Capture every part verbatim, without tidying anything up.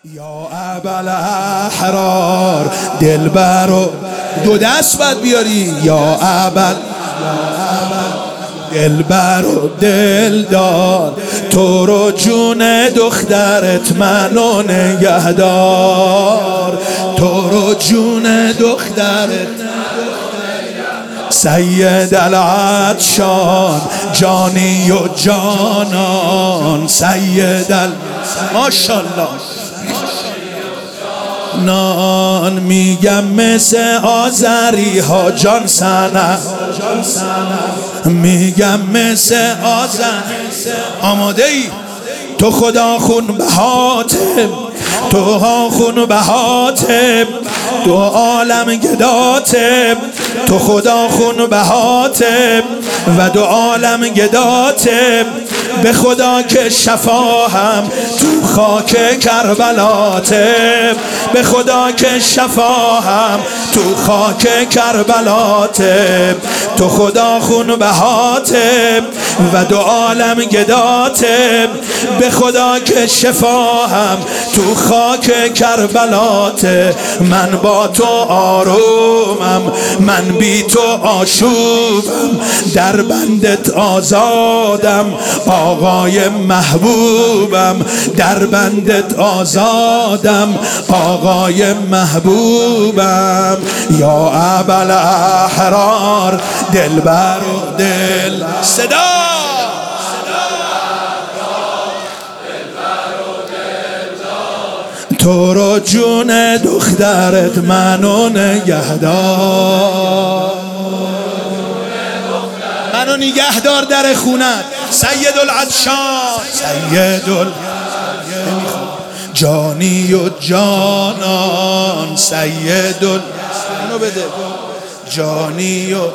یا ابل احرار دلبر و دو دست باید بیاری. یا ابل دلبر و دلدار، تو رو جون دخترت منو نگهدار، تو رو جون دخترت سید العطشان جانی و جانان. سید ال ماشاءالله نان میگم مثل آذری ها جان سنه، میگم مثل آذری. آماده ای؟ تو خدا خون به حاتم، تو ها خون به حاتم، تو عالم گداتم، تو خدا خون به حاتم و دو عالم گداتم. به خدا که شفاهم تو خاک کربلاتم، به خدا که شفاهم تو خاک کربلاتم. تو خدا خون به حاتم و دو عالم گداتم، به خدا که شفاهم تو خاک کربلاتم. من با تو آرومم، من بی تو آشوبم، در بندت آزادم آقای محبوبم، در بندت آزادم آقای محبوبم. یا ابل احرار دلبر و دل صدا تو رو جون دخترت منو نگهدار، منو نگهدار در خونت. سید العطشان سید ال جانی و جانان. سید ال منو بده جانی و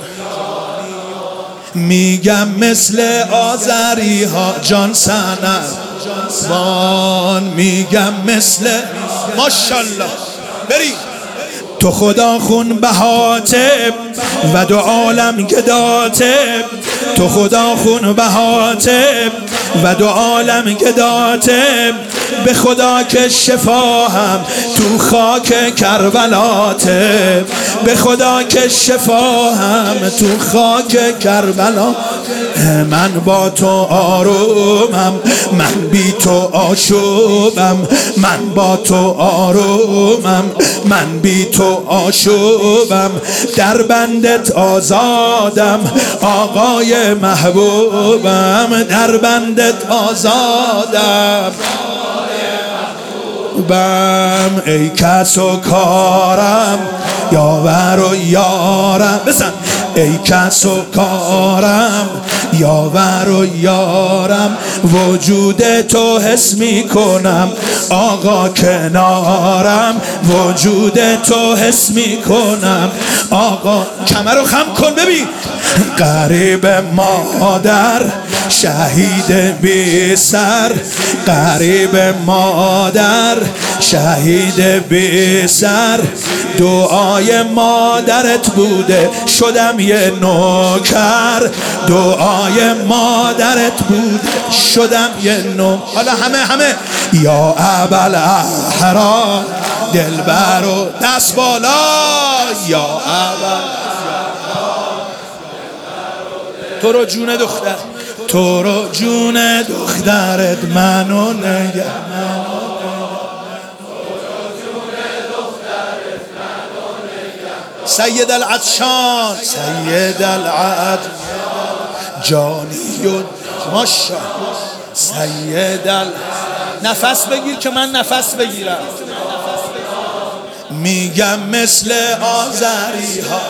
میگم مثل آذری ها جان سنه بان، میگم مثل ماشاءالله بری. تو خدا خون به حاتم و دو عالم گداتم، تو خدا خون به حاتم و دو عالم گداتم. به خدا که شفاهم تو خاک کربلاتم، به خدا که شفاهم تو خاک کربلا. من با تو آرومم، من بی تو آشوبم، من با تو آرومم، من بی تو آشوبم، در بندت آزادم آقای محبوبم، در بندت آزادم بم. ای کس و کارم یاور و یارم، بزن. ای کس و کارم یاور و یارم، وجود تو حس می کنم آقا کنارم، وجود تو حس می کنم آقا. کمر رو خم کن ببین. غریب مادر شهید بی سر، غریب مادر شهید بی سر، دعای مادرت بوده شدم یه نوکر، دعای مادرت بوده شدم یه نوکر. حالا همه همه یا ابل احرار دلبر و دست بالا. یا ابل تو رو جون دختر، تو رو جون دخترت منو نگهدار، سید العطشان سید العطشان جانی و ماشاءالله. سید ال نفس بگیر که من نفس بگیرم. میگم مثل آذری ها،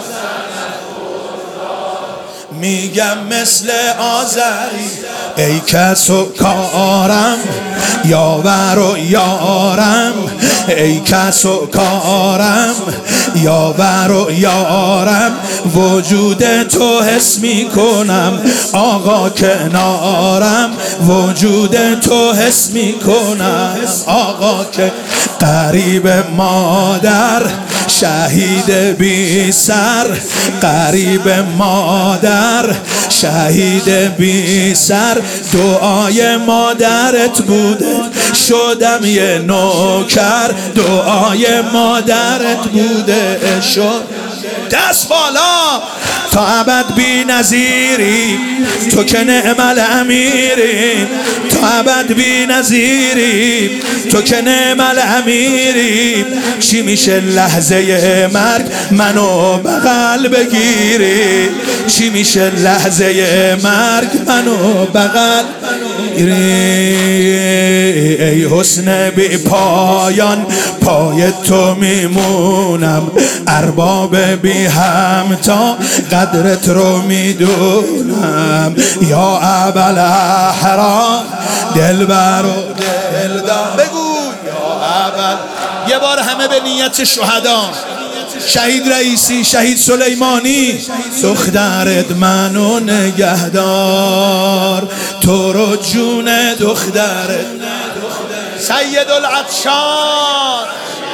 میگم مثل آذری. ای کس و کارم یاور و یارم، ای کس و کارم یاور و یارم، وجود تو حس می کنم آقا کنارم، وجود تو حس می کنم آقا که غریب مادر شهید بی سر، غریب مادر شهید بی سر. دعای مادرت بوده شدم یه نوکر، دعای مادرت بوده شد. دست بالا تا ابد بی نظیری، تو که نعم الامیری. تا ابد بی نظیری، تو که نعم الامیری. چی میشه لحظه مرگ منو بغل بگیری؟ چی میشه لحظه مرگ منو بغل بگیری؟ ای حسن بی پایان پای تو میمونم، ارباب بی همتا قدرت رو میدونم. یا ابوالأحرار دلبر و دلدار. بگو یا ابوال. یه بار همه به نیت شهدا. شهید رئیسی، شهید سلیمانی، دخترت منو نگهدار، تو رو جون دخترت. سید العطشان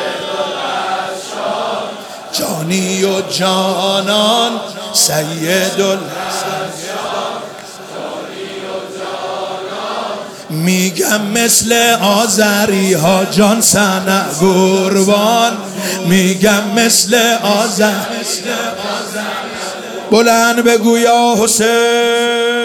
جانی و جانان، سید ال میگم مثل آذری ها جان سنه قربان، میگم مثل آذر. بلند بگو یا حسین.